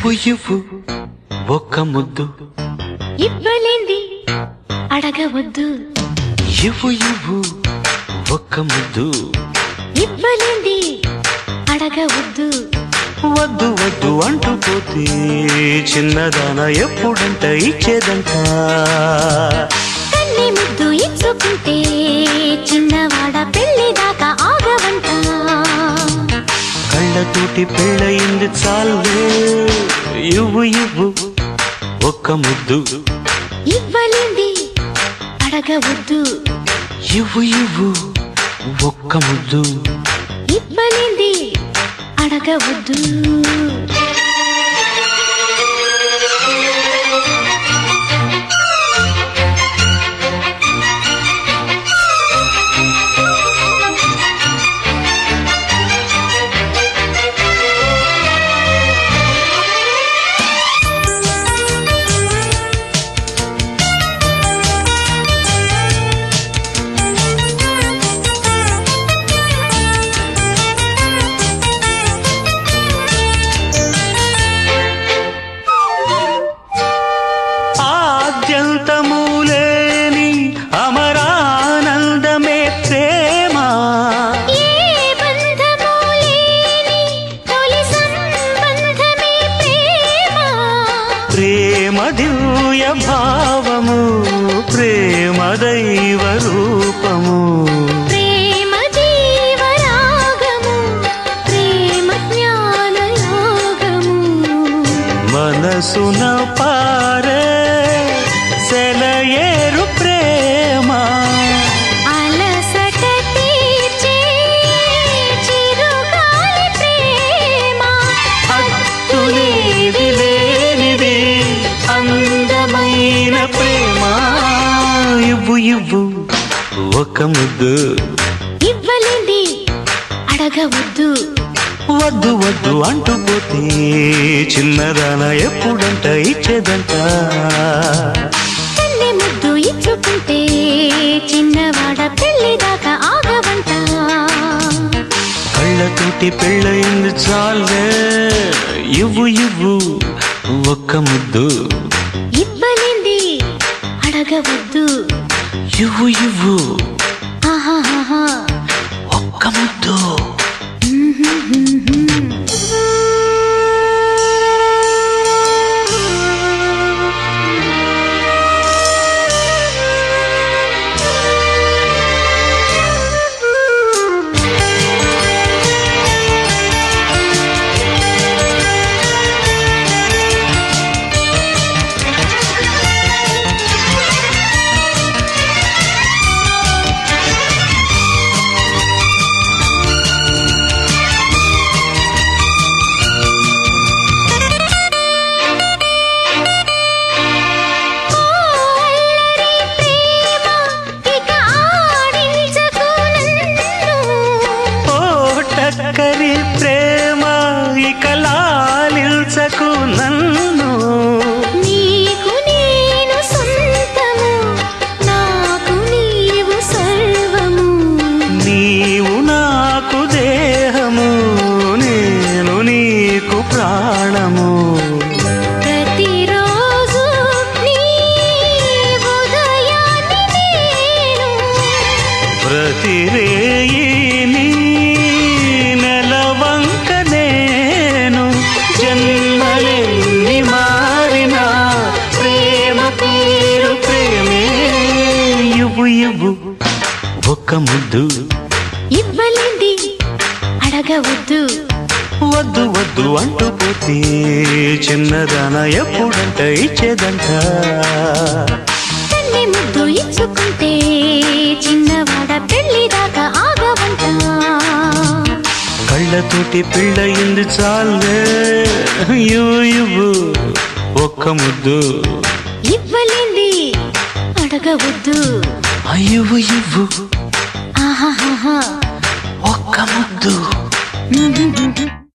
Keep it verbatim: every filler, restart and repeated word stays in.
ఇవ్వు ఇవ్వు ఒక్క ముద్దు ఇవ్వలేంది అడగవద్దు ఇవ్వు ఇవ్వు ఒక్క ముద్దు ఇవ్వలేంది అడగవద్దు వద్దు వద్దు అంటూ పోతే చిన్నదాన ఎప్పుడంట ఇచ్చేదంట కన్ని ముద్దు ఇచ్చుకుంటే చిన్నవాడ పెళ్లి దాకా ఆగవంట కళ్ళతోటి పెళ్ళయింది చాలే ఇవ్వు ఇవ్వు ఒక్క ముద్దు ఇవ్వలేంది అడగవద్దు ఇవ్వు ఇవ్వు ఒక్క ముద్దు ఇవ్వలేంది అడగవద్దు ఆద్యంతములేని అమరానందమే ప్రేమ ఏ బంధము లేని తొలి సంబంధమే ప్రేమ ప్రేమ దివ్య భావము ప్రేమ దైవ రూపము ప్రేమ జీవరాగము ప్రేమ జ్ఞాన యోగము మనసున పారే సెలయేరు ప్రేమ అలసట తీర్చే చిరుగాలి ప్రేమ హద్దులేది లేనిది అందమైన ప్రేమ ఇవ్వు ఇవ్వు ఒక ముద్దు ఇవ్వలేంది అడగవద్దు వద్దు వద్దు అంటూ పోతే చిన్నదాన ఎప్పుడంట ఇచ్చేదంట కన్నె ముద్దు ఇచ్చుకుంటే చిన్నవాడ పెళ్లి దాకా ఆగవంట కళ్ళతోటి పెళ్ళయింది చాలే ఇవ్వు ఇవ్వు ఒక్క ముద్దు ఇవ్వలేంది అడగవద్దు ఇవ్వు ఇవ్వు ఆహాహా ఒక్క ముద్దు కరి ప్రేమ ఇక లాలించకు నన్ను నీకు నేను సొంతము నాకు నీవు సర్వము నీవు నాకు దేహము నేను నీకు ప్రాణము ప్రతిరోజు నీ ఉదయాన్ని నేను ప్రతిరేయి జన్మలెన్ని మారినా ప్రేమ పేరు ప్రేమే ఇవ్వు ఇవ్వు ఒక్క ముద్దు ఇవ్వలేంది అడగవద్దు వద్దు వద్దు అంటూ పోతే చిన్నదాన ఎప్పుడంట ఇచ్చేదంట కన్నె ముద్దు ఇచ్చుకుంటే చిన్నవాడ పెళ్లి దాకా ఆగవంట కళ్ళతోటి పెళ్ళయింది చాలే ఇవ్వు ఇవ్వు ఒక్క ముద్దు ఇవ్వలేంది అడగవద్దు ఇవ్వు ఇవ్వు ఆహాహా ఒక్క ముద్దు